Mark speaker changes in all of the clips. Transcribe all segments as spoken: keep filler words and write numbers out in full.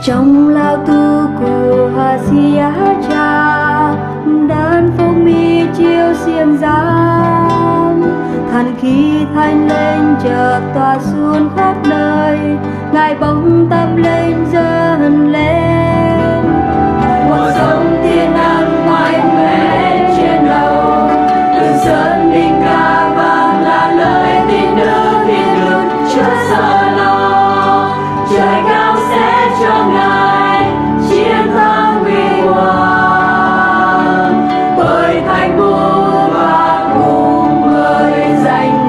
Speaker 1: trong lao tu của hà sia cha đan phong mi chiếu xiêm giang thần khí thanh lên chợt tỏa xuống khắp nơi ngài bóng tâm lên dâng lên mùa sống thiên an mạnh mẽ trên đầu từ sơn đinh ca vang là lời tin đưa tin được chưa sợ lo trời cao sẽ cho ngài chiến thắng huy hoàng bởi thành vũ và cùng với danh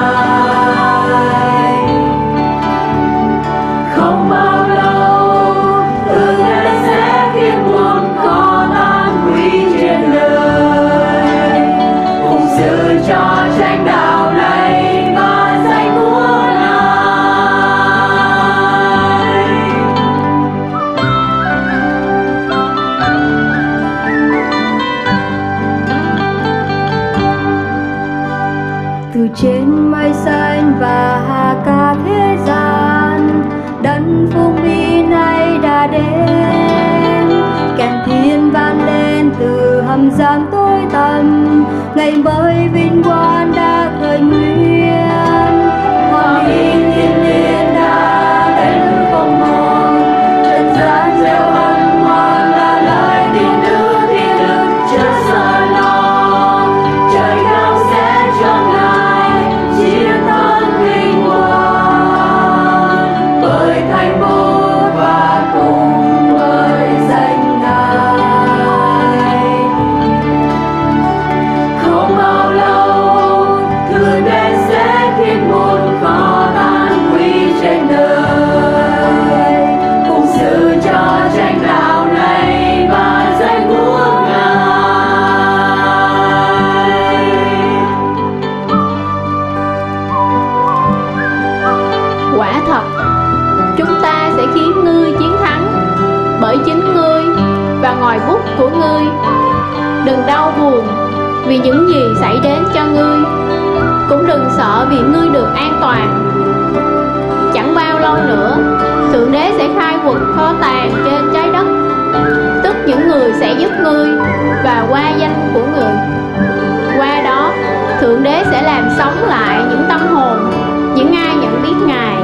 Speaker 1: ngài không bao lâu từ ngày sẽ khiến muôn khó tan hủy trên đời cùng sự cho tranh đạo này và danh của ngài. Từ trên mây xanh và hà ca thế gian đấng phúc uy này đã đến kèn thiên vang lên từ hầm giam tối tăm ngày mới vinh quang đã khởi nguyên hòa bình thiên liêng đã đến không mòn trần gian gieo ân hoan là lời tin đưa thiên đức chưa sợ lo trời cao sẽ cho ngài chiến thắng vinh quang bởi thành vô và cùng với danh ngài không bao lâu thượng đế sẽ khiến muôn khó tan hủy trên đời cùng sự cho tranh đạo này và danh của ngài.
Speaker 2: Quả thật, chúng ta sẽ khiến ngươi chiến thắng bởi chính ngươi và ngòi bút của ngươi. Đừng đau buồn vì những gì xảy đến cho ngươi, cũng đừng sợ vì ngươi được an toàn. Chẳng bao lâu nữa, Thượng Đế sẽ khai quật kho tàng trên trái đất, tức những người sẽ giúp ngươi và qua danh của người. Qua đó, Thượng Đế sẽ làm sống lại những tâm hồn, những ai nhận biết Ngài